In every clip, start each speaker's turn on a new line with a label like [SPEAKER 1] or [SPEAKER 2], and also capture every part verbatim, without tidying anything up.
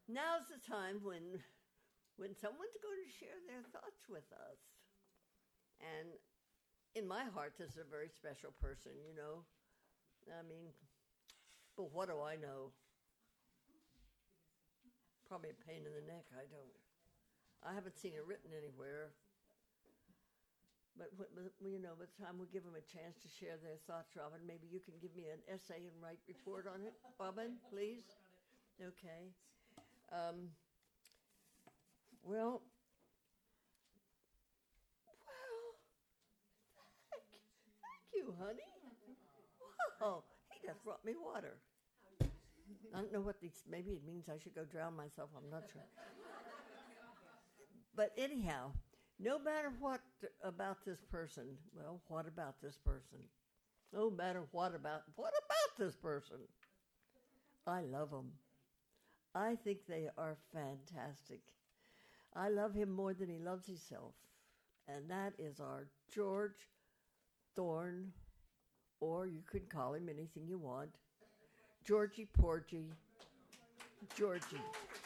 [SPEAKER 1] Now's the time when when someone's going to share their thoughts with us. And in my heart, this is a very special person, you know. I mean, but what do I know? Probably a pain in the neck, I don't. I haven't seen it written anywhere. But, but you know, by the time we give them a chance to share their thoughts, Robin, maybe you can give me an essay and write report on it, Robin, please? Okay. Um, well, well, thank, thank you, honey. Wow, he just brought me water. I don't know what these, maybe it means I should go drown myself, I'm not sure. But anyhow, no matter what about this person, well, what about this person? No matter what about, what about this person? I love them. I think they are fantastic. I love him more than he loves himself. And that is our George Thorne, or you could call him anything you want, Georgie Porgy, Georgie.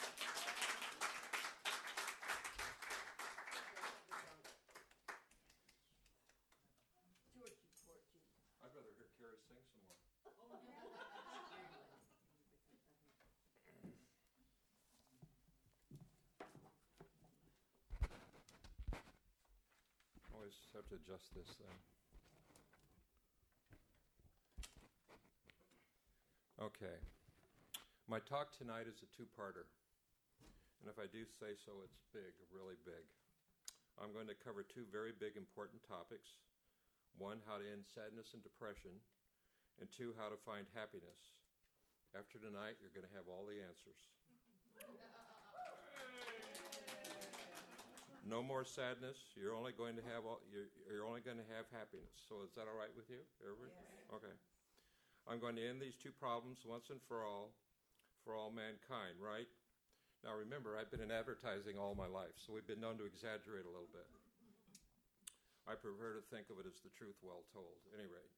[SPEAKER 1] Georgie Porgy.
[SPEAKER 2] I'd rather hear Carrie sing some more. Always have to adjust this thing. Okay. My talk tonight is a two-parter. And if I do say so, it's big, really big. I'm going to cover two very big, important topics. One, how to end sadness and depression. And two, how to find happiness. After tonight, you're going to have all the answers. No more sadness. You're only going to have all, you're, you're only going to have happiness. So is that all right with you, everybody? Yes. Okay. I'm going to end these two problems once and for all, for all mankind, right? Now remember, I've been in advertising all my life, so we've been known to exaggerate a little bit. I prefer to think of it as the truth well told. At any rate.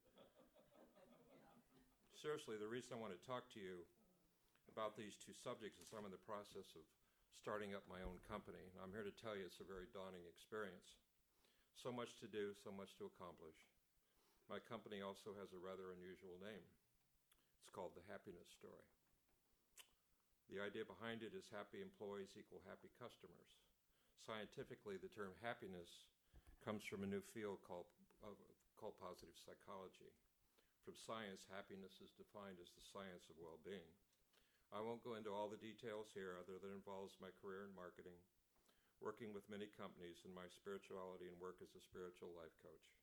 [SPEAKER 2] Seriously, the reason I want to talk to you about these two subjects is I'm in the process of starting up my own company. And I'm here to tell you it's a very daunting experience. So much to do, so much to accomplish. My company also has a rather unusual name. It's called The Happiness Story. The idea behind it is happy employees equal happy customers. Scientifically, the term happiness comes from a new field called, uh, called positive psychology. From science, happiness is defined as the science of well-being. I won't go into all the details here other than involves my career in marketing, working with many companies, and my spirituality and work as a spiritual life coach.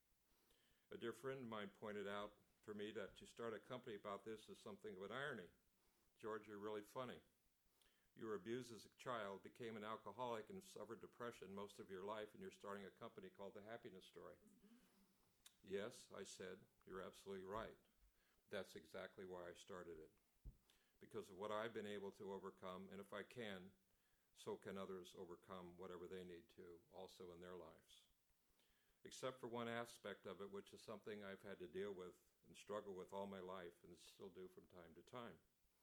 [SPEAKER 2] A dear friend of mine pointed out for me that to start a company about this is something of an irony. George, you're really funny. You were abused as a child, became an alcoholic, and suffered depression most of your life, and you're starting a company called The Happiness Story. Mm-hmm. Yes, I said, you're absolutely right. That's exactly why I started it. Because of what I've been able to overcome, and if I can, so can others overcome whatever they need to, also in their lives. Except for one aspect of it, which is something I've had to deal with and struggle with all my life, and still do from time to time.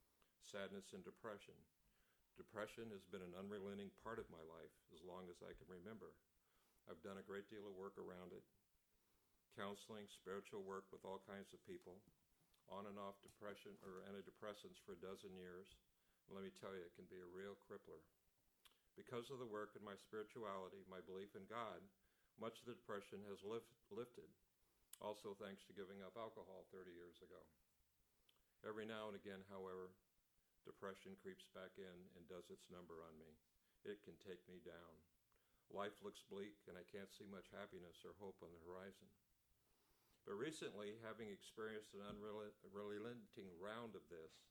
[SPEAKER 2] Sadness and depression. Depression has been an unrelenting part of my life as long as I can remember. I've done a great deal of work around it. Counseling, spiritual work with all kinds of people. On and off depression or antidepressants for a dozen years. And let me tell you, it can be a real crippler. Because of the work in my spirituality, my belief in God, much of the depression has lift, lifted. Also thanks to giving up alcohol thirty years ago. Every now and again, however, depression creeps back in and does its number on me. It can take me down. Life looks bleak and I can't see much happiness or hope on the horizon. But recently, having experienced an unrelenting round of this,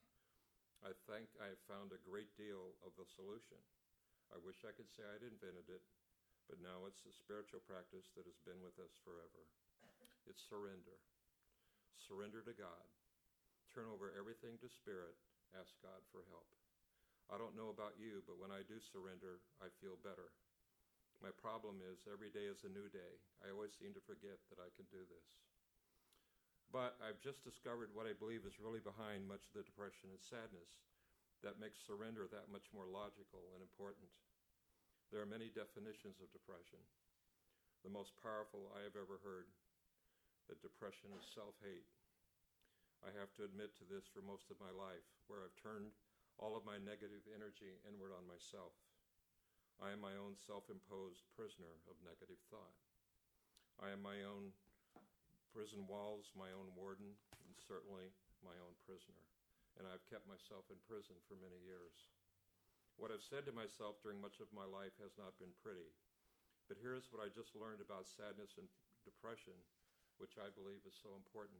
[SPEAKER 2] I think I have found a great deal of the solution. I wish I could say I'd invented it, but now it's a spiritual practice that has been with us forever. It's surrender. Surrender to God. Turn over everything to Spirit. Ask God for help. I don't know about you, but when I do surrender, I feel better. My problem is every day is a new day. I always seem to forget that I can do this. But I've just discovered what I believe is really behind much of the depression and sadness that makes surrender that much more logical and important. There are many definitions of depression. The most powerful I have ever heard, that depression is self-hate. I have to admit to this for most of my life, where I've turned all of my negative energy inward on myself. I am my own self-imposed prisoner of negative thought. I am my own prison walls, my own warden, and certainly my own prisoner. And I've kept myself in prison for many years. What I've said to myself during much of my life has not been pretty. But here's what I just learned about sadness and depression, which I believe is so important.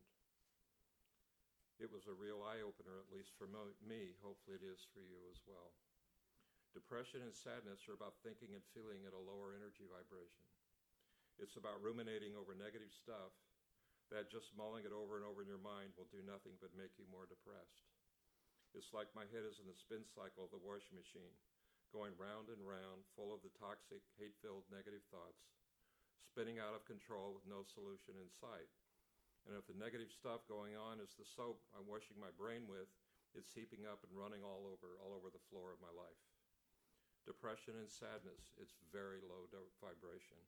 [SPEAKER 2] It was a real eye-opener, at least for mo- me. Hopefully it is for you as well. Depression and sadness are about thinking and feeling at a lower energy vibration. It's about ruminating over negative stuff that just mulling it over and over in your mind will do nothing but make you more depressed. It's like my head is in the spin cycle of the washing machine, going round and round, full of the toxic, hate-filled negative thoughts, spinning out of control with no solution in sight. And if the negative stuff going on is the soap I'm washing my brain with, it's heaping up and running all over, all over the floor of my life. Depression and sadness, it's very low vibration.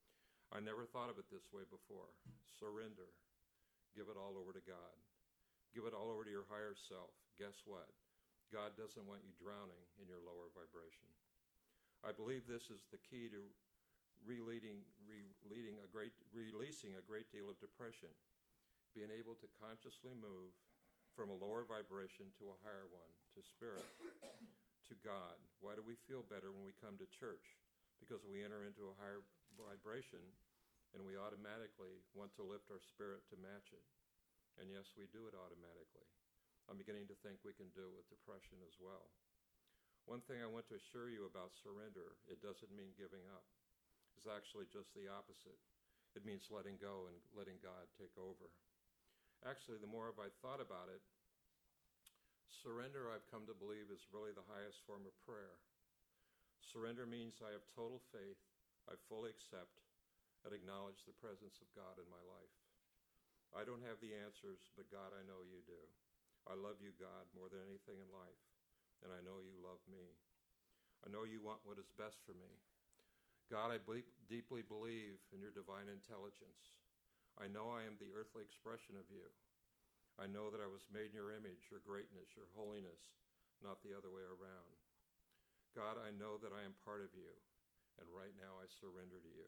[SPEAKER 2] I never thought of it this way before. Surrender. Give it all over to God. Give it all over to your higher self. Guess what? God doesn't want you drowning in your lower vibration. I believe this is the key to releading, releading a great, releasing a great deal of depression. Being able to consciously move from a lower vibration to a higher one, to spirit, to God. Why do we feel better when we come to church? Because we enter into a higher vibration and we automatically want to lift our spirit to match it. And yes, we do it automatically. I'm beginning to think we can do it with depression as well. One thing I want to assure you about surrender, it doesn't mean giving up. It's actually just the opposite. It means letting go and letting God take over. Actually, the more I've thought about it, surrender, I've come to believe, is really the highest form of prayer. Surrender means I have total faith, I fully accept and acknowledge the presence of God in my life. I don't have the answers, but God, I know you do. I love you, God, more than anything in life, and I know you love me. I know you want what is best for me. God, I ble- deeply believe in your divine intelligence. I know I am the earthly expression of you. I know that I was made in your image, your greatness, your holiness, not the other way around. God, I know that I am part of you, and right now I surrender to you.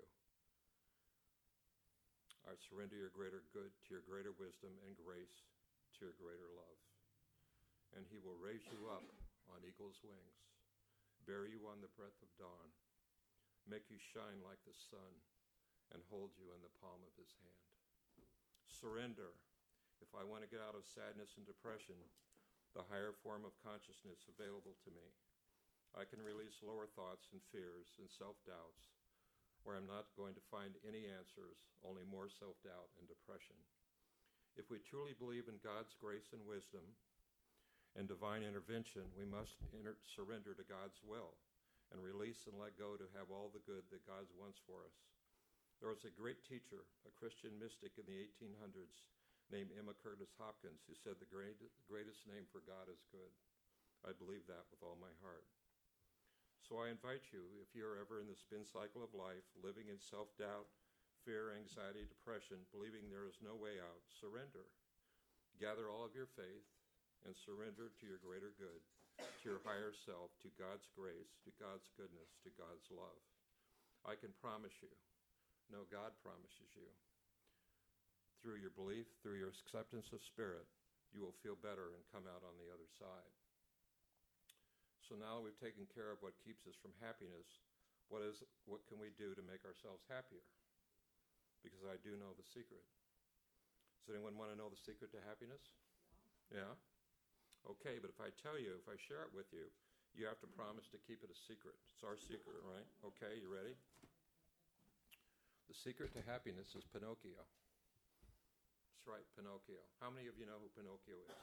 [SPEAKER 2] I surrender your greater good, to your greater wisdom and grace, to your greater love. And he will raise you up on eagle's wings, bear you on the breath of dawn, make you shine like the sun, and hold you in the palm of his hand. Surrender. If I want to get out of sadness and depression, the higher form of consciousness available to me, I can release lower thoughts and fears and self-doubts, where I'm not going to find any answers, only more self-doubt and depression. If we truly believe in God's grace and wisdom and divine intervention, we must inter- surrender to God's will and release and let go to have all the good that God wants for us. There was a great teacher, a Christian mystic in the eighteen hundreds, named Emma Curtis Hopkins, who said the great, greatest name for God is good. I believe that with all my heart. So I invite you, if you're ever in the spin cycle of life, living in self-doubt, fear, anxiety, depression, believing there is no way out, surrender. Gather all of your faith and surrender to your greater good, to your higher self, to God's grace, to God's goodness, to God's love. I can promise you, no, God promises you, through your belief, through your acceptance of spirit, you will feel better and come out on the other side. So now we've taken care of what keeps us from happiness. What is, what can we do to make ourselves happier? Because I do know the secret. Does anyone want to know the secret to happiness? Yeah? Yeah? Okay, but if I tell you, if I share it with you, you have to promise to keep it a secret. It's our secret, right? Okay, you ready? The secret to happiness is Pinocchio. That's right, Pinocchio. How many of you know who Pinocchio is?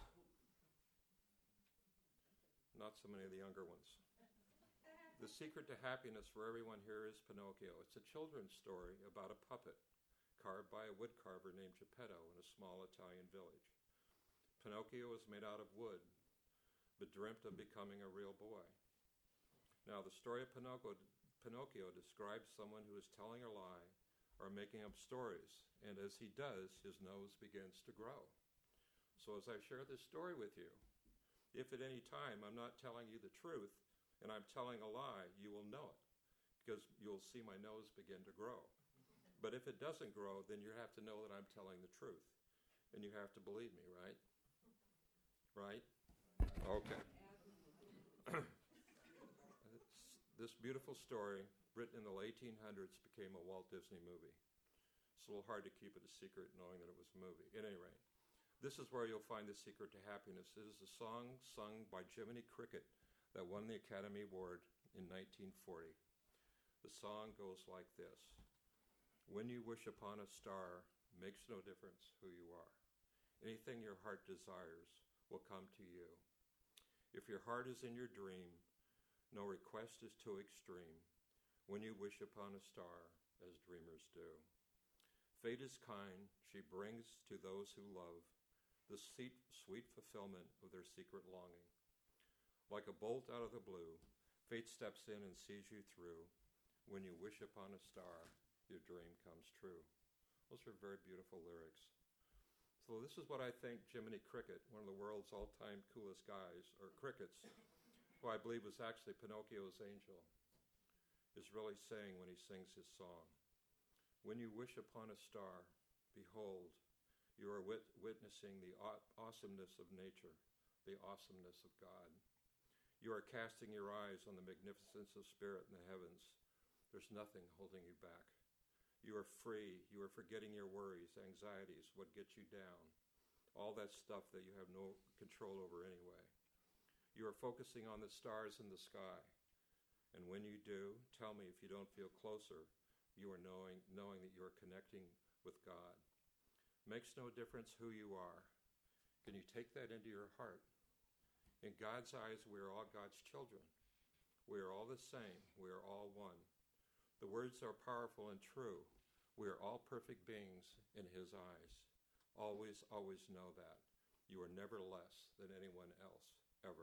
[SPEAKER 2] Not so many of the younger ones. The secret to happiness for everyone here is Pinocchio. It's a children's story about a puppet carved by a wood carver named Geppetto in a small Italian village. Pinocchio is made out of wood, but dreamt of becoming a real boy. Now, the story of Pinocchio, Pinocchio describes someone who is telling a lie or making up stories, and as he does, his nose begins to grow. So as I share this story with you, if at any time I'm not telling you the truth and I'm telling a lie, you will know it, because you'll see my nose begin to grow. But if it doesn't grow, then you have to know that I'm telling the truth, and you have to believe me, right? Right? Okay. This beautiful story, written in the eighteen hundreds, became a Walt Disney movie. It's a little hard to keep it a secret knowing that it was a movie. At any rate, this is where you'll find the secret to happiness. It is a song sung by Jiminy Cricket that won the Academy Award in nineteen forty. The song goes like this. When you wish upon a star, makes no difference who you are. Anything your heart desires will come to you. If your heart is in your dream, no request is too extreme. When you wish upon a star, as dreamers do. Fate is kind, she brings to those who love the sweet, sweet fulfillment of their secret longing. Like a bolt out of the blue, fate steps in and sees you through. When you wish upon a star, your dream comes true. Those are very beautiful lyrics. So this is what I think Jiminy Cricket, one of the world's all-time coolest guys, or crickets, who I believe was actually Pinocchio's angel, is really saying when he sings his song. When you wish upon a star, behold, you are wit- witnessing the aw- awesomeness of nature, the awesomeness of God. You are casting your eyes on the magnificence of spirit in the heavens. There's nothing holding you back. You are free. You are forgetting your worries, anxieties, what gets you down, all that stuff that you have no control over anyway. You are focusing on the stars in the sky. And when you do, tell me if you don't feel closer, you are knowing, knowing that you are connecting with God. Makes no difference who you are. Can you take that into your heart? In God's eyes, we are all God's children. We are all the same. We are all one. The words are powerful and true. We are all perfect beings in His eyes. Always, always know that. You are never less than anyone else, ever.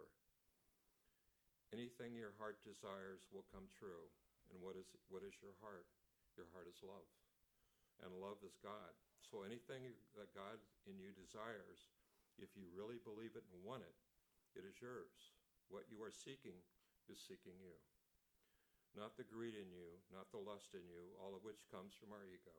[SPEAKER 2] Anything your heart desires will come true. And what is, what is your heart? Your heart is love. And love is God. So anything that God in you desires, if you really believe it and want it, it is yours. What you are seeking is seeking you. Not the greed in you, not the lust in you, all of which comes from our ego,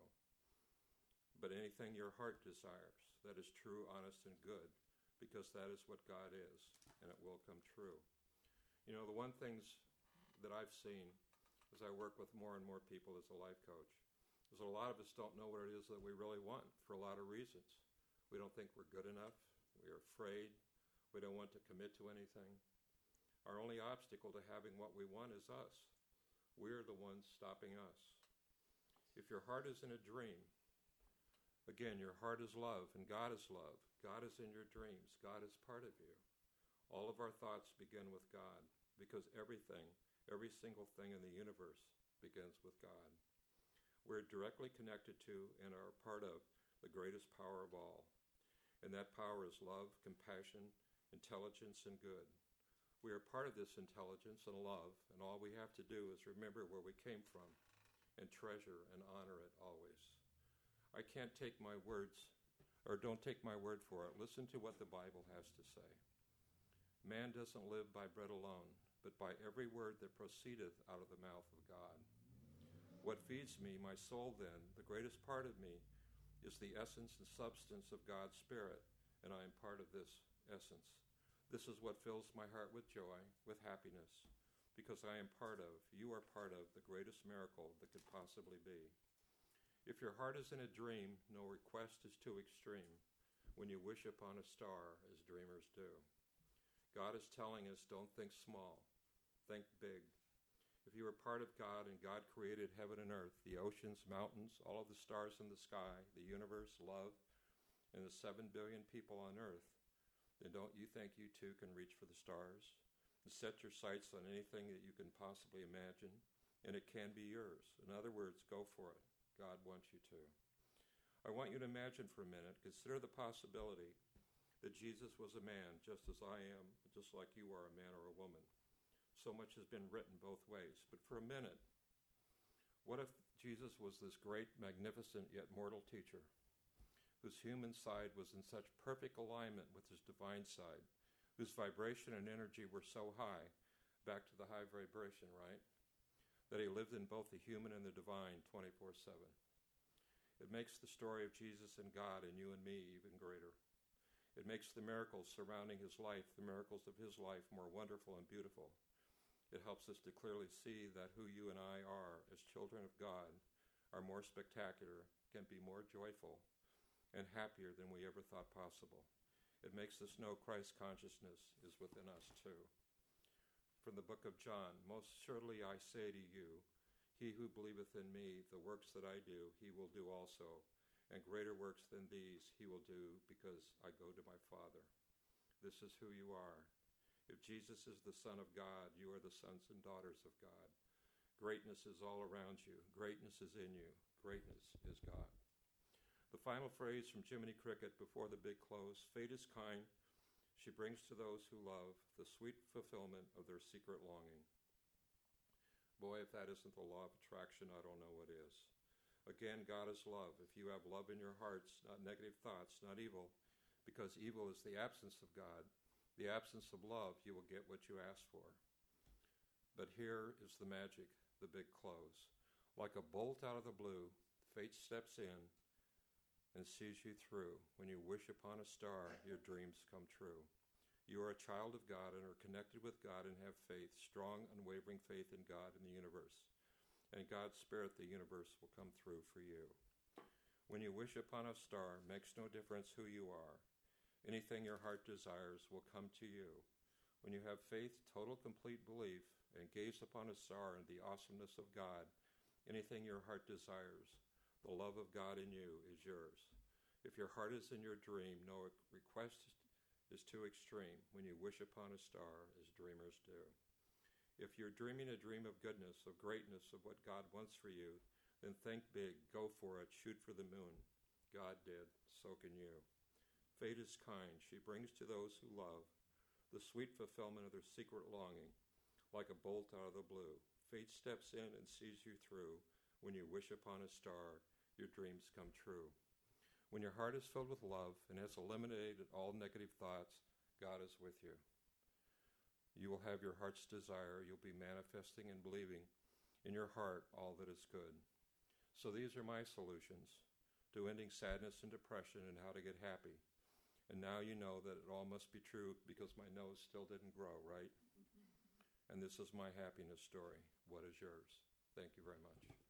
[SPEAKER 2] but anything your heart desires that is true, honest, and good, because that is what God is, and it will come true. You know, the one things that I've seen as I work with more and more people as a life coach is a lot of us don't know what it is that we really want for a lot of reasons. We don't think we're good enough. We're afraid. We don't want to commit to anything. Our only obstacle to having what we want is us. We're the ones stopping us. If your heart is in a dream, again, your heart is love and God is love. God is in your dreams. God is part of you. All of our thoughts begin with God because everything, every single thing in the universe begins with God. We're directly connected to and are part of the greatest power of all. And that power is love, compassion, intelligence, and good. We are part of this intelligence and love, and all we have to do is remember where we came from and treasure and honor it always. I can't take my words, or don't take my word for it. Listen to what the Bible has to say. Man doesn't live by bread alone, but by every word that proceedeth out of the mouth of God. What feeds me, my soul then, the greatest part of me, is the essence and substance of God's Spirit, and I am part of this essence. This is what fills my heart with joy, with happiness, because I am part of, you are part of, the greatest miracle that could possibly be. If your heart is in a dream, no request is too extreme when you wish upon a star, as dreamers do. God is telling us, don't think small, think big. If you are part of God and God created heaven and earth, the oceans, mountains, all of the stars in the sky, the universe, love, and the seven billion people on earth, then don't you think you too can reach for the stars and set your sights on anything that you can possibly imagine, and it can be yours. In other words, go for it. God wants you to. I want you to imagine for a minute, consider the possibility that Jesus was a man, just as I am, just like you are a man or a woman. So much has been written both ways. But for a minute, what if Jesus was this great, magnificent, yet mortal teacher, whose human side was in such perfect alignment with his divine side, whose vibration and energy were so high, back to the high vibration, right, that he lived in both the human and the divine twenty-four seven. It makes the story of Jesus and God and you and me even greater. It makes the miracles surrounding his life, the miracles of his life, more wonderful and beautiful. It helps us to clearly see that who you and I are as children of God are more spectacular, can be more joyful, and happier than we ever thought possible. It makes us know Christ consciousness is within us too. From the book of John, most surely I say to you, he who believeth in me, the works that I do, he will do also, and greater works than these he will do, because I go to my Father. This is who you are. If Jesus is the Son of God, you are the sons and daughters of God. Greatness is all around you. Greatness is in you. Greatness is God. The final phrase from Jiminy Cricket before the big close, fate is kind. She brings to those who love the sweet fulfillment of their secret longing. Boy, if that isn't the law of attraction, I don't know what is. Again, God is love. If you have love in your hearts, not negative thoughts, not evil, because evil is the absence of God, the absence of love, you will get what you ask for. But here is the magic, the big close. Like a bolt out of the blue, fate steps in and sees you through. When you wish upon a star, your dreams come true. You are a child of God and are connected with God and have faith, strong, unwavering faith in God and the universe. And God's Spirit, the universe, will come through for you. When you wish upon a star, makes no difference who you are. Anything your heart desires will come to you. When you have faith, total, complete belief, and gaze upon a star and the awesomeness of God, anything your heart desires, the love of God in you is yours. If your heart is in your dream, no request is too extreme when you wish upon a star, as dreamers do. If you're dreaming a dream of goodness, of greatness, of what God wants for you, then think big, go for it, shoot for the moon. God did, so can you. Fate is kind. She brings to those who love the sweet fulfillment of their secret longing, like a bolt out of the blue. Fate steps in and sees you through. When you wish upon a star, your dreams come true. When your heart is filled with love and has eliminated all negative thoughts, God is with you. You will have your heart's desire. You'll be manifesting and believing in your heart all that is good. So these are my solutions to ending sadness and depression and how to get happy. And now you know that it all must be true because my nose still didn't grow, right? And this is my happiness story. What is yours? Thank you very much.